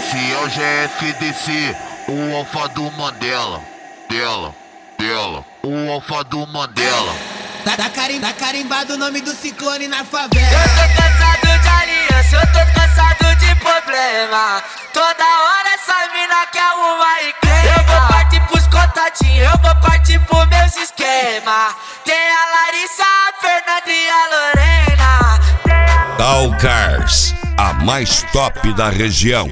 Esse é o GFDC, o alfa do Mandela. Dela. O alfa do Mandela. Tá carimbado o nome do ciclone na favela. Eu tô cansado de aliança, eu tô cansado de problema. Toda hora essa mina quer uma encrenca. Eu vou partir pros contatinhos, eu vou partir pros meus esquemas. Tem a Larissa, a Fernanda e a Lorena. Tal Cars, a mais top da região.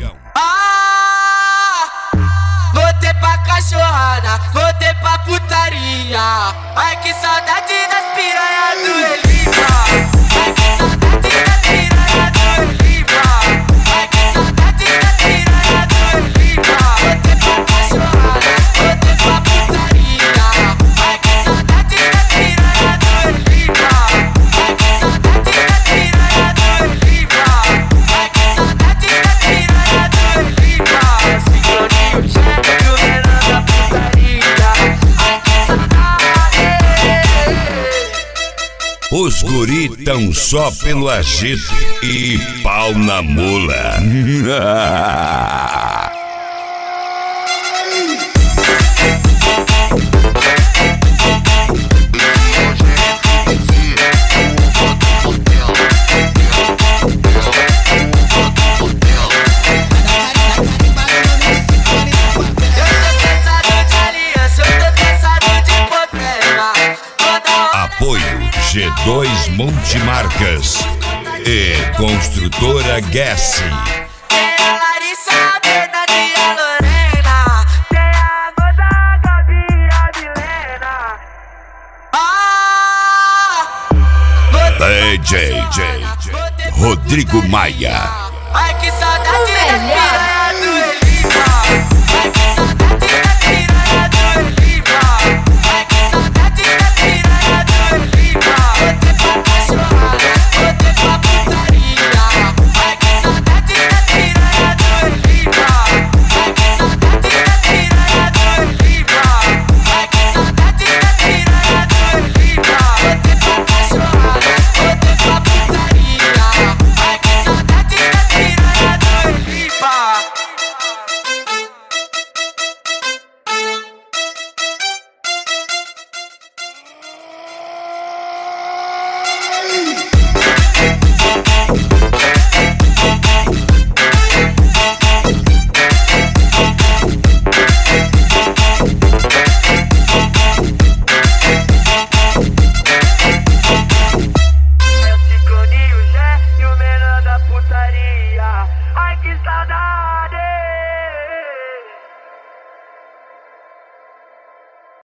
Voltei pra cachorrada, voltei pra putaria. Ai que saudade das piranhas do Elipa. Ai que saudade das piranhas do Elipa. Ai que saudade das piranhas do Elipa. Voltei pra cachorrada, voltei pra putaria. Ai que saudade das piranhas do Elipa. Ai que saudade das piranhas do Elipa. Ai que saudade das piranhas do Elipa. Cicloninho cheio. Os guri tão só pelo agito e pau na mula. G2 Multimarcas e Construtora Guess. Tem a Larissa, a Fernanda e a Lorena. Tem a Goda, a Gabi e a Milena. DJ Rodrigo Maia.